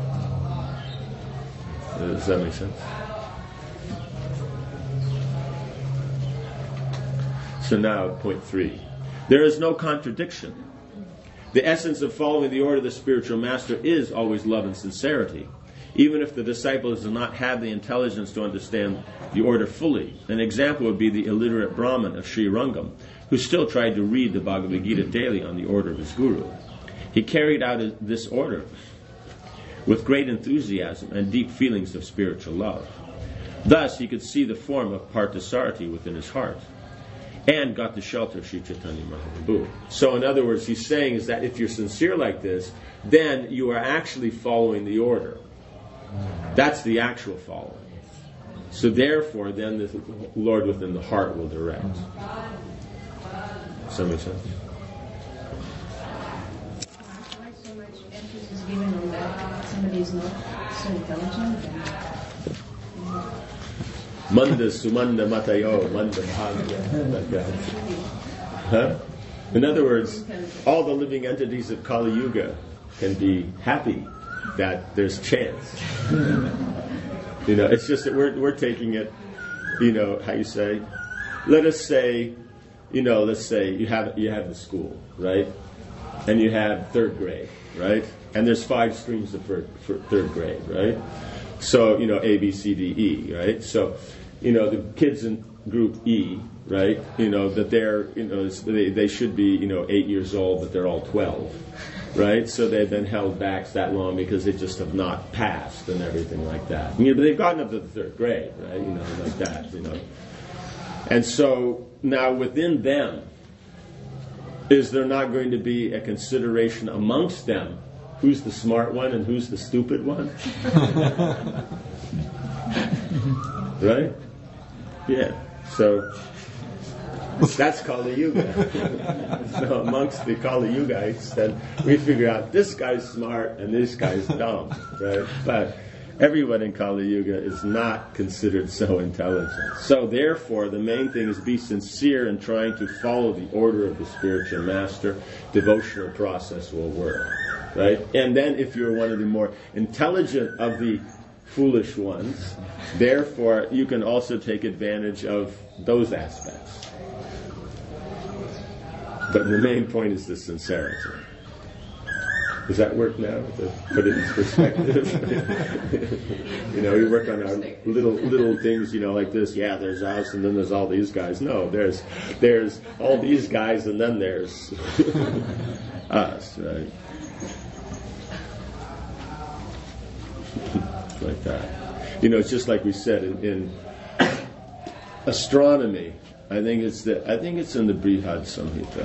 Does that make sense? So now, point 3. There is no contradiction. The essence of following the order of the spiritual master is always love and sincerity, even if the disciple does not have the intelligence to understand the order fully. An example would be the illiterate Brahmin of Sri Rangam, who still tried to read the Bhagavad Gita daily on the order of his guru. He carried out this order with great enthusiasm and deep feelings of spiritual love. Thus, he could see the form of Parthasarathi within his heart, and got the shelter of Sri Chaitanya Mahaprabhu. So in other words, he's saying is that if you're sincere like this, then you are actually following the order. That's the actual following. So therefore, then the Lord within the heart will direct. Does that make sense? Why so much emphasis given on that somebody is not so intelligent? Manda sumanda matayo, manda bhagya. Huh? In other words, all the living entities of Kali Yuga can be happy that there's chance. It's just that we're taking it, how you say, let us say, let's say you have the school, right? And you have third grade, right? And there's 5 streams of for third grade, right? So, A, B, C, D, E, right? So, the kids in group E, right? That they're, they should be, 8 years old, but they're all 12, right? So they've been held back that long because they just have not passed and everything like that. But they've gotten up to the third grade, right? Like that, And so now within them, is there not going to be a consideration amongst them? Who's the smart one and who's the stupid one? Right? Yeah. So that's Kali Yuga. So amongst the Kali Yugites, then we figure out this guy's smart and this guy's dumb, right? But everyone in Kali Yuga is not considered so intelligent. So therefore, the main thing is be sincere in trying to follow the order of the spiritual master. Devotional process will work, right? And then if you're one of the more intelligent of the foolish ones, therefore you can also take advantage of those aspects. But the main point is the sincerity. Does that work now? To put it in perspective. We work on our little things, like this. Yeah, there's us, and then there's all these guys. No, there's all these guys, and then there's us, right? Like that. It's just like we said in astronomy. I think it's in the Brihad Samhita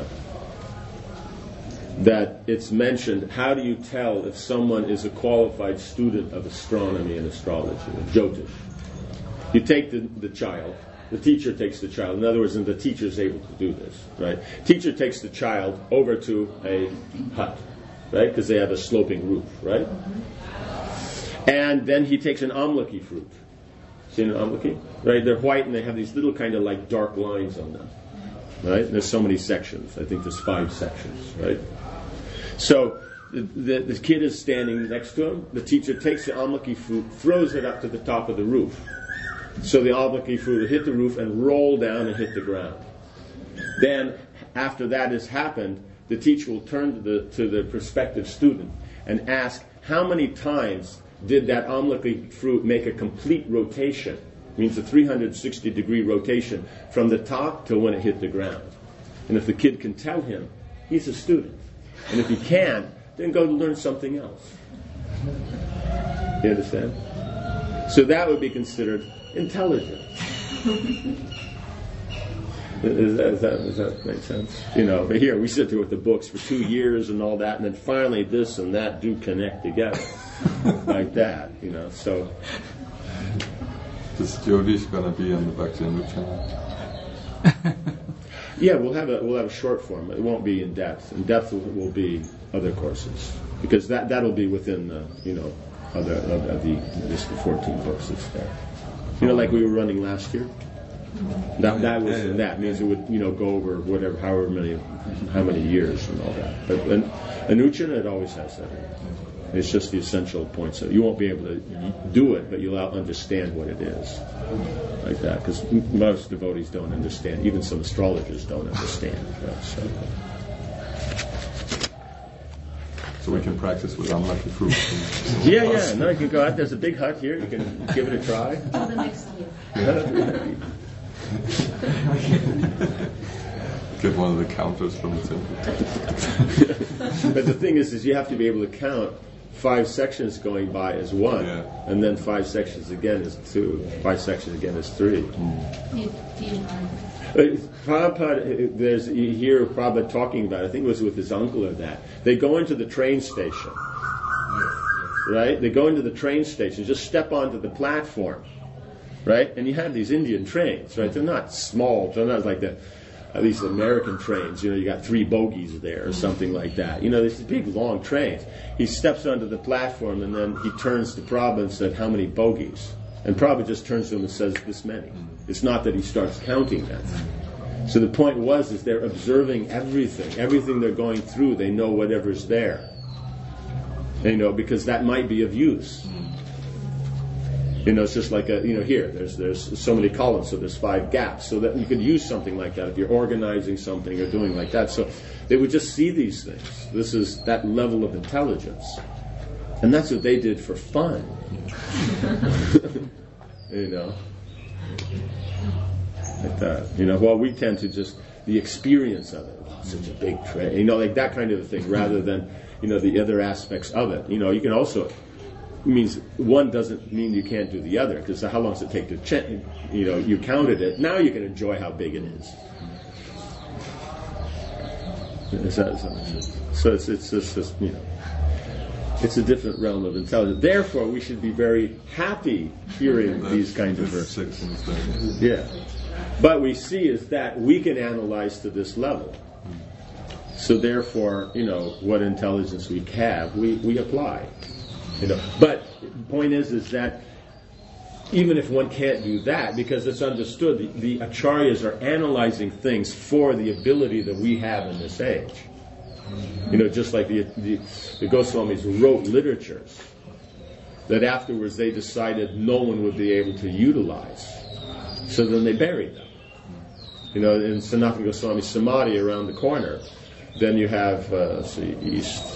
that it's mentioned. How do you tell if someone is a qualified student of astronomy and astrology, Jyotish? You take the child. The teacher takes the child. In other words, the teacher is able to do this, right? Teacher takes the child over to a hut, right? Because they have a sloping roof, right? And then he takes an amlaki fruit. Seen an amlaki? Right? They're white and they have these little kind of like dark lines on them. Right? And there's so many sections. I think there's 5 sections. Right? So the kid is standing next to him. The teacher takes the amlaki fruit, throws it up to the top of the roof. So the amlaki fruit will hit the roof and roll down and hit the ground. Then, after that has happened, the teacher will turn to the prospective student and ask, how many times did that amlaki fruit make a complete rotation? Means a 360-degree rotation from the top till when it hit the ground. And if the kid can tell him, he's a student. And if he can't, then go learn something else. You understand? So that would be considered intelligent. Does that make sense? But here we sit there with the books for 2 years and all that, and then finally this and that do connect together. Like that, so... This Jyotish going to be on the Bhakti channel? Yeah, we'll have a short form. It won't be in depth. In depth will be other courses, because that'll be within the other of the 14 books that's there. Like we were running last year. That was that means it would go over whatever how many years and all that. But Anuchana, it always has that. It's just the essential points. So you won't be able to do it, but you'll understand what it is, like that. Because most devotees don't understand. Even some astrologers don't understand. So we can practice with unlucky fruit. Yeah. No, you can go out. There's a big hut here. You can give it a try. For the next year. Get one of the counters from the temple. But the thing is you have to be able to count 5 sections going by as 1, and then 5 sections again is 2, 5 sections again is 3. Prabhupada, you hear Prabhupada talking about, I think it was with his uncle or that, they go into the train station, right? They go into the train station, just step onto the platform, right? And you have these Indian trains, right? They're not small, they're not like at least American trains, you got 3 bogies there or something like that. These big, long trains. He steps onto the platform and then he turns to Prabhupada and said, how many bogies? And Prabhupada just turns to him and says, this many. It's not that he starts counting them. So the point is they're observing everything they're going through. They know whatever's there. Because that might be of use. It's just like here, there's so many columns, so there's 5 gaps, so that you could use something like that if you're organizing something or doing like that. So they would just see these things. This is that level of intelligence. And that's what they did for fun. Like that. While we tend to just, the experience of it, such a big train, like that kind of a thing, rather than, the other aspects of it. You can also... means one doesn't mean you can't do the other, because how long does it take to check? You counted it. Now you can enjoy how big it is. So it's just it's a different realm of intelligence. Therefore, we should be very happy hearing these kinds of verses. Yeah, but we see is that we can analyze to this level. So therefore, what intelligence we have, we apply. But the point is that even if one can't do that, because it's understood, the acharyas are analyzing things for the ability that we have in this age. Just like the Goswamis wrote literatures that afterwards they decided no one would be able to utilize. So then they buried them. In Sanatana Goswami Samadhi around the corner, then you have, east.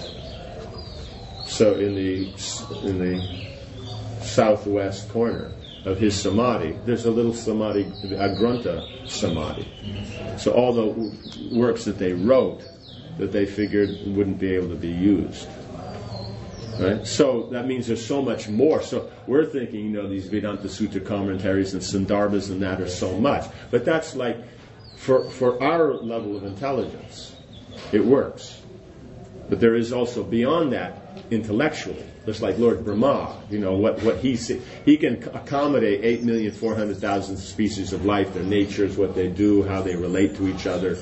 So in the southwest corner of his samadhi, there's a little samadhi, a grantha samadhi. So all the works that they wrote that they figured wouldn't be able to be used. Right? So that means there's so much more. So we're thinking, these Vedanta Sutta commentaries and Sandarbhas and that are so much. But that's like, for our level of intelligence, it works. But there is also beyond that, intellectually, just like Lord Brahma, what he can accommodate 8,400,000 species of life, their natures, what they do, how they relate to each other,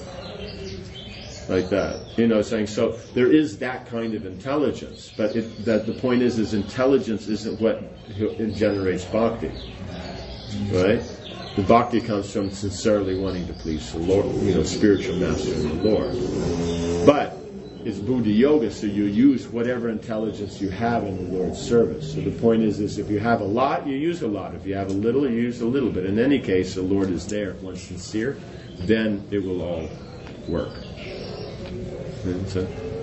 like that. Saying so there is that kind of intelligence, but that the point is intelligence isn't what generates bhakti, right? The bhakti comes from sincerely wanting to please the Lord, spiritual master of the Lord. But it's Buddha Yoga, so you use whatever intelligence you have in the Lord's service. So the point is if you have a lot, you use a lot. If you have a little, you use a little. But in any case, the Lord is there. If one's sincere, then it will all work. And it's a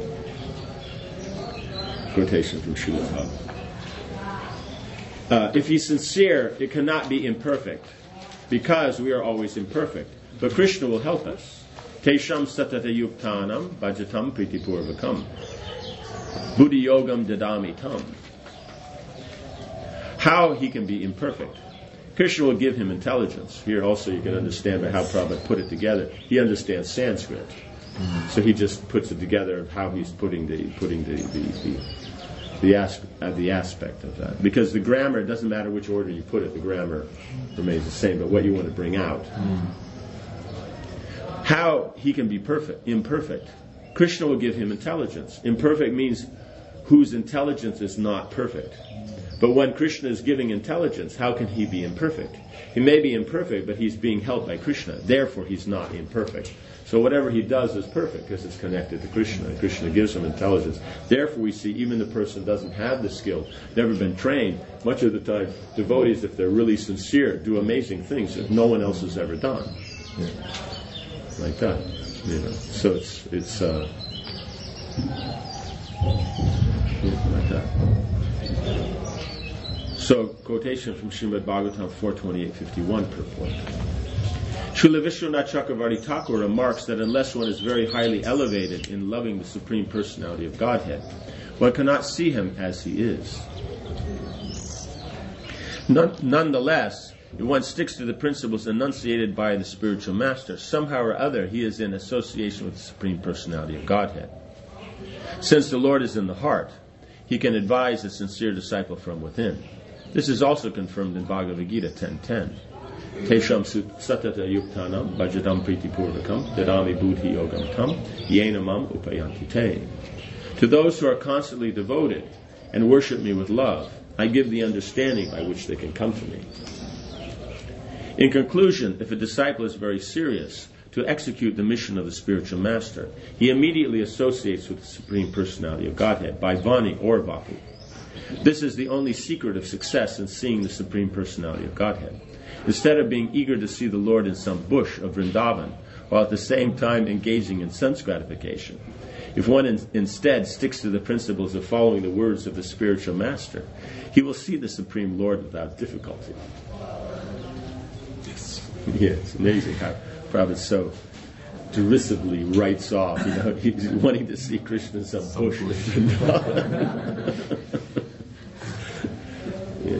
quotation from Srila Prabhupada. If he's sincere, it cannot be imperfect, because we are always imperfect. But Krishna will help us. Tesham satata yuktanam bhajatam pritipurvakam buddhi yogam dadami tam. How he can be imperfect. Krishna will give him intelligence. Here also you can understand by how Prabhupada put it together. He understands Sanskrit. So he just puts it together of how he's putting the aspect of that. Because the grammar, it doesn't matter which order you put it, the grammar remains the same, but what you want to bring out. How he can be imperfect. Krishna will give him intelligence. Imperfect means whose intelligence is not perfect. But when Krishna is giving intelligence, how can he be imperfect? He may be imperfect, but he's being helped by Krishna. Therefore, he's not imperfect. So whatever he does is perfect because it's connected to Krishna. And Krishna gives him intelligence. Therefore, we see even the person doesn't have the skill, never been trained. Much of the time, devotees, if they're really sincere, do amazing things that no one else has ever done. Yeah. Like that. So it's like that. So, quotation from Srimad Bhagavatam 4:28-51 purport. Srila Vishwanath Chakravarti Thakur remarks that unless one is very highly elevated in loving the Supreme Personality of Godhead, one cannot see him as he is. Nonetheless, if one sticks to the principles enunciated by the spiritual master, somehow or other he is in association with the Supreme Personality of Godhead. Since the Lord is in the heart, he can advise a sincere disciple from within. This is also confirmed in Bhagavad Gita 10:10. Tesham satata yuktanam bhajadam pritipurvakam dadami buddhi yogam tam yenamam upayanti te. To those who are constantly devoted and worship me with love, I give the understanding by which they can come to me. In conclusion, if a disciple is very serious to execute the mission of the spiritual master, he immediately associates with the Supreme Personality of Godhead by Vani or Vapu. This is the only secret of success in seeing the Supreme Personality of Godhead. Instead of being eager to see the Lord in some bush of Vrindavan, while at the same time engaging in sense gratification, if one instead sticks to the principles of following the words of the spiritual master, he will see the Supreme Lord without difficulty. Yes. Yeah, it's amazing how Prabhupada so derisively writes off, he's wanting to see Krishna in some bush with Vrindavan. Yeah.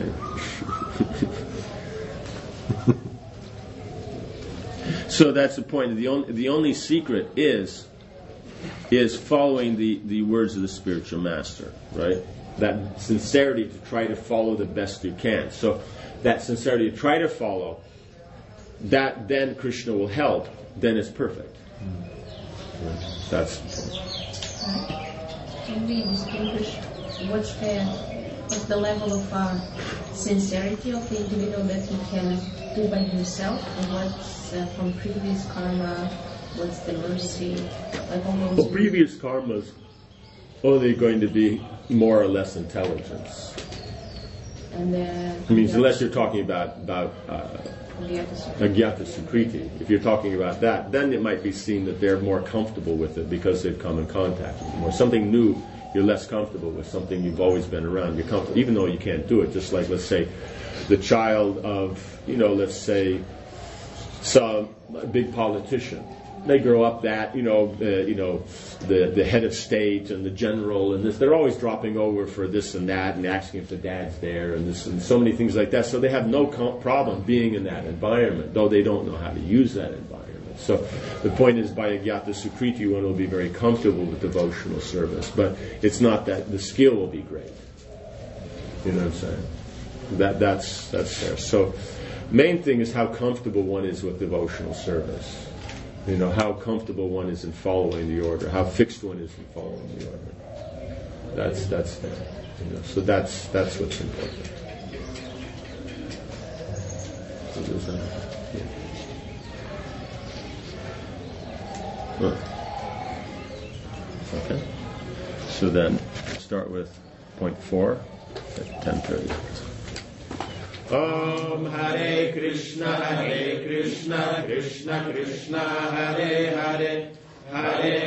So that's the point. The only secret is following the words of the spiritual master, right? That sincerity to try to follow the best you can. So that sincerity to try to follow, that then Krishna will help, then it's perfect. That's the point. Can we distinguish what's the level of sincerity of the individual that he can do by himself, and what's from previous karma, what's the mercy? Well, previous karma's only going to be more or less intelligence. And it means unless you're talking about Agyata Sukriti. If you're talking about that, then it might be seen that they're more comfortable with it because they've come in contact with it more. Something new you're less comfortable with, something you've always been around. You're comfortable, even though you can't do it. Just like, let's say, the child of, let's say, some big politician. They grow up that, the head of state and the general and this. They're always dropping over for this and that and asking if the dad's there and this and so many things like that. So they have no problem being in that environment, though they don't know how to use that environment. So the point is, by Agyata Sukriti, one will be very comfortable with devotional service, but it's not that the skill will be great. You know what I'm saying? That's there. So main thing is how comfortable one is with devotional service. How comfortable one is in following the order, how fixed one is in following the order. That's there. So that's what's important. Okay. So then start with point 4 at 10:30. Om Hare Krishna, Krishna Krishna, Hare Hare, Hare